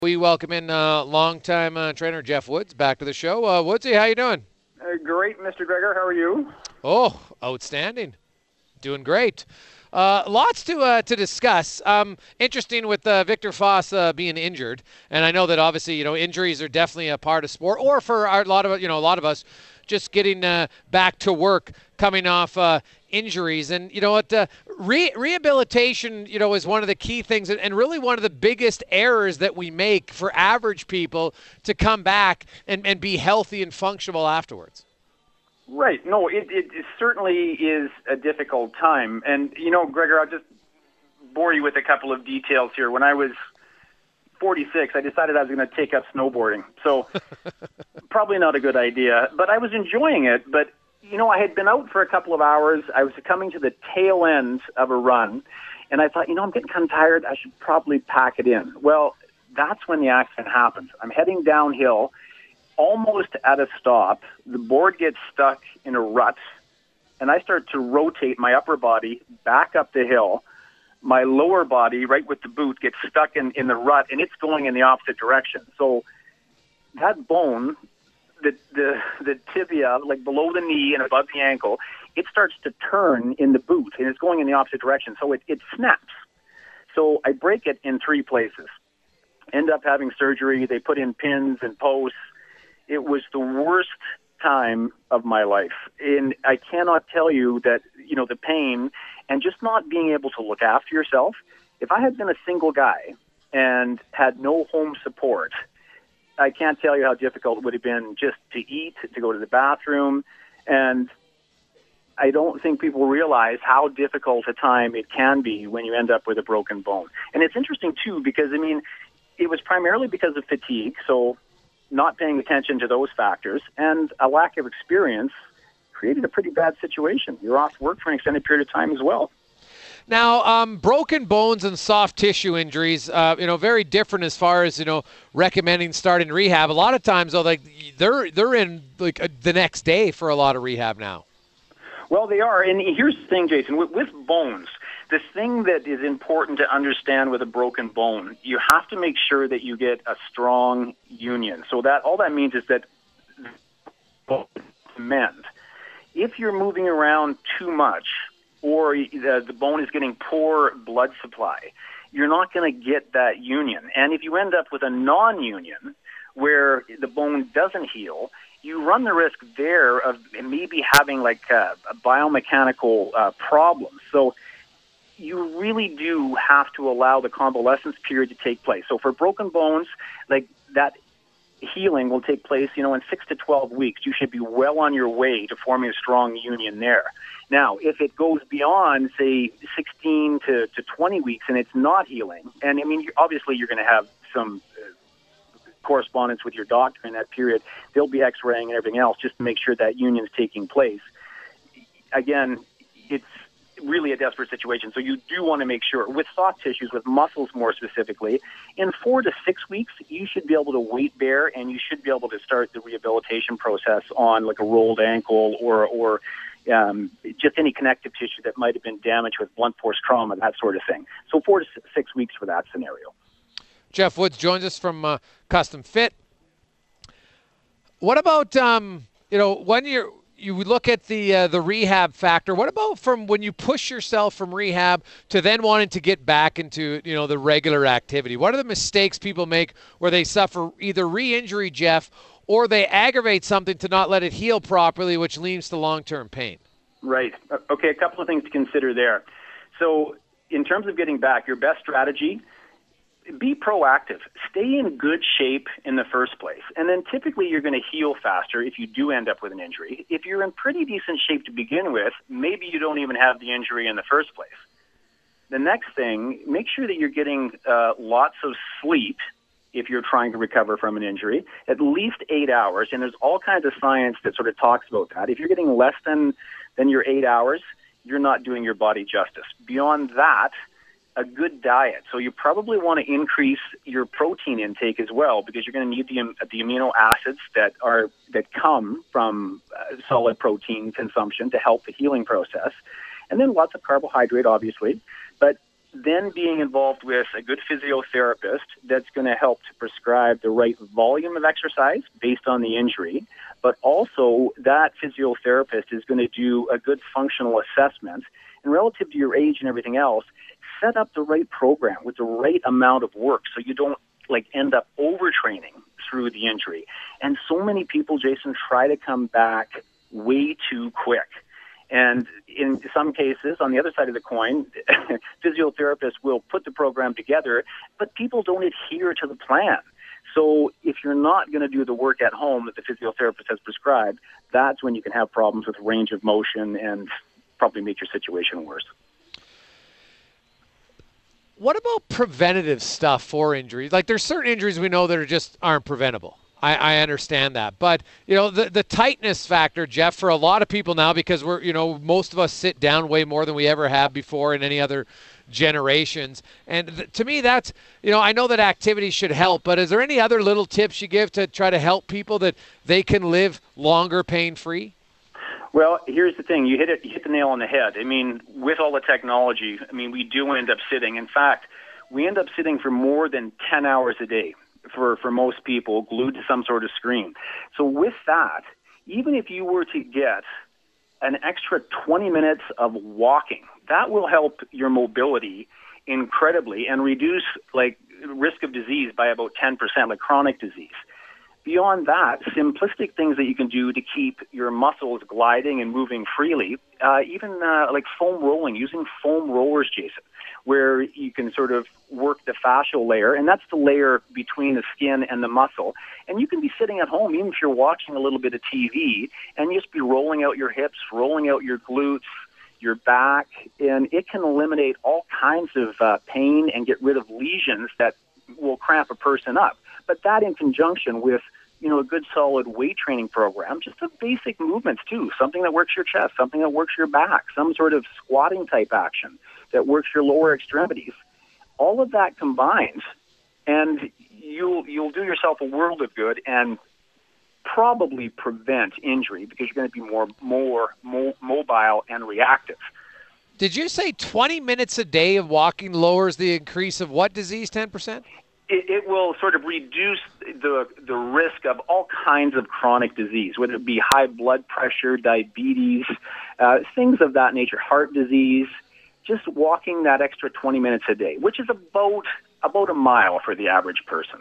We welcome in longtime trainer Jeff Woods back to the show. Woodsy, how you doing? Great, Mr. Gregor. How are you? Oh, outstanding. Doing great. Lots to discuss. Interesting with Victor Foss being injured, and I know that obviously injuries are definitely a part of sport, or for a lot of us just getting back to work coming off injuries. And you know what, rehabilitation is one of the key things, and really one of the biggest errors that we make for average people to come back and be healthy and functional afterwards. Right. No, it certainly is a difficult time. And, Gregor, I'll just bore you with a couple of details here. When I was 46, I decided I was going to take up snowboarding. So probably not a good idea, but I was enjoying it. But, I had been out for a couple of hours. I was coming to the tail end of a run, and I thought, I'm getting kind of tired. I should probably pack it in. Well, that's when the accident happens. I'm heading downhill, almost at a stop. The board gets stuck in a rut, and I start to rotate my upper body back up the hill. My lower body, right with the boot, gets stuck in the rut, and it's going in the opposite direction. So that bone, the tibia, like below the knee and above the ankle, it starts to turn in the boot, and it's going in the opposite direction. So it snaps. So I break it in 3 places. End up having surgery. They put in pins and posts. It was the worst time of my life. And I cannot tell you that, the pain and just not being able to look after yourself. If I had been a single guy and had no home support, I can't tell you how difficult it would have been just to eat, to go to the bathroom. And I don't think people realize how difficult a time it can be when you end up with a broken bone. And it's interesting, too, because, it was primarily because of fatigue. So not paying attention to those factors and a lack of experience created a pretty bad situation. You're off work for an extended period of time as well. Now, broken bones and soft tissue injuries, very different as far as recommending starting rehab. A lot of times, though, like they're in the next day for a lot of rehab now. Well, they are, and here's the thing, Jason. With bones, the thing that is important to understand with a broken bone, you have to make sure that you get a strong union. So that all that means is that mend. If you're moving around too much, or the bone is getting poor blood supply, you're not going to get that union. And if you end up with a non-union, where the bone doesn't heal, you run the risk there of maybe having a biomechanical problem. So you really do have to allow the convalescence period to take place. So for broken bones, that healing will take place, in 6 to 12 weeks. You should be well on your way to forming a strong union there. Now, if it goes beyond, say, 16 to 20 weeks and it's not healing, and obviously you're going to have some correspondence with your doctor in that period. They'll be x-raying and everything else just to make sure that union's taking place. Again, it's really a desperate situation. So you do want to make sure, with soft tissues, with muscles more specifically, in 4 to 6 weeks, you should be able to weight bear and you should be able to start the rehabilitation process on a rolled ankle or just any connective tissue that might have been damaged with blunt force trauma, that sort of thing. So 4 to 6 weeks for that scenario. Jeff Woods joins us from Custom Fit. What about when you look at the rehab factor? What about from when you push yourself from rehab to then wanting to get back into the regular activity? What are the mistakes people make where they suffer either re-injury, Jeff, or they aggravate something to not let it heal properly, which leads to long-term pain? Right. Okay, a couple of things to consider there. So in terms of getting back, your best strategy, be proactive. Stay in good shape in the first place. And then typically you're going to heal faster if you do end up with an injury. If you're in pretty decent shape to begin with, maybe you don't even have the injury in the first place. The next thing, make sure that you're getting lots of sleep if you're trying to recover from an injury, at least 8 hours. And there's all kinds of science that sort of talks about that. If you're getting less than your 8 hours, you're not doing your body justice. Beyond that, a good diet. So you probably want to increase your protein intake as well, because you're going to need the amino acids that come from solid protein consumption to help the healing process. And then lots of carbohydrate, obviously. But then being involved with a good physiotherapist that's going to help to prescribe the right volume of exercise based on the injury, but also that physiotherapist is going to do a good functional assessment, and relative to your age and everything else, set up the right program with the right amount of work so you don't end up overtraining through the injury. And so many people, Jason, try to come back way too quick. And in some cases, on the other side of the coin, physiotherapists will put the program together, but people don't adhere to the plan. So if you're not going to do the work at home that the physiotherapist has prescribed, that's when you can have problems with range of motion and probably make your situation worse. What about preventative stuff for injuries? Like, there's certain injuries we know that aren't preventable. I understand that. But, the tightness factor, Jeff, for a lot of people now, because most of us sit down way more than we ever have before in any other generations. And to me, that's, I know that activity should help, but is there any other little tips you give to try to help people that they can live longer pain-free? Well, here's the thing. You hit the nail on the head. I mean, with all the technology, we do end up sitting. In fact, we end up sitting for more than 10 hours a day for most people, glued to some sort of screen. So with that, even if you were to get an extra 20 minutes of walking, that will help your mobility incredibly and reduce risk of disease by about 10%, like chronic disease. Beyond that, simplistic things that you can do to keep your muscles gliding and moving freely, even like foam rolling, using foam rollers, Jason, where you can sort of work the fascial layer, and that's the layer between the skin and the muscle. And you can be sitting at home, even if you're watching a little bit of TV, and just be rolling out your hips, rolling out your glutes, your back, and it can eliminate all kinds of pain and get rid of lesions that will cramp a person up. But that in conjunction with, a good solid weight training program, just the basic movements too, something that works your chest, something that works your back, some sort of squatting type action that works your lower extremities. All of that combines, and you'll do yourself a world of good and probably prevent injury because you're going to be more mobile and reactive. Did you say 20 minutes a day of walking lowers the increase of what disease, 10%? It will sort of reduce the risk of all kinds of chronic disease, whether it be high blood pressure, diabetes, things of that nature, heart disease. Just walking that extra 20 minutes a day, which is about a mile for the average person.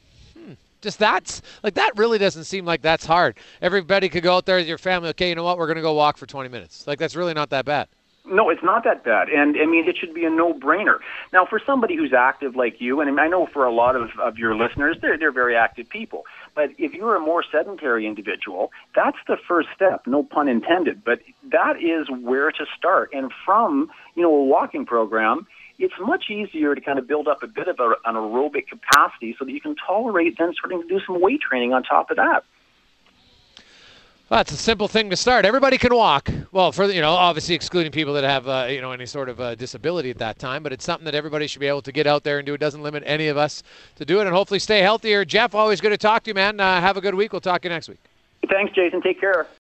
Just that really doesn't seem like that's hard. Everybody could go out there with your family. Okay, you know what? We're going to go walk for 20 minutes. That's really not that bad. No, it's not that bad. And, it should be a no-brainer. Now, for somebody who's active like you, and I know for a lot of your listeners, they're very active people. But if you're a more sedentary individual, that's the first step, no pun intended. But that is where to start. And from, a walking program, it's much easier to kind of build up a bit of an aerobic capacity so that you can tolerate then starting to do some weight training on top of that. Well, that's a simple thing to start. Everybody can walk. Well, for obviously excluding people that have any sort of disability at that time, but it's something that everybody should be able to get out there and do. It doesn't limit any of us to do it, and hopefully stay healthier. Jeff, always good to talk to you, man. Have a good week. We'll talk to you next week. Thanks, Jason. Take care.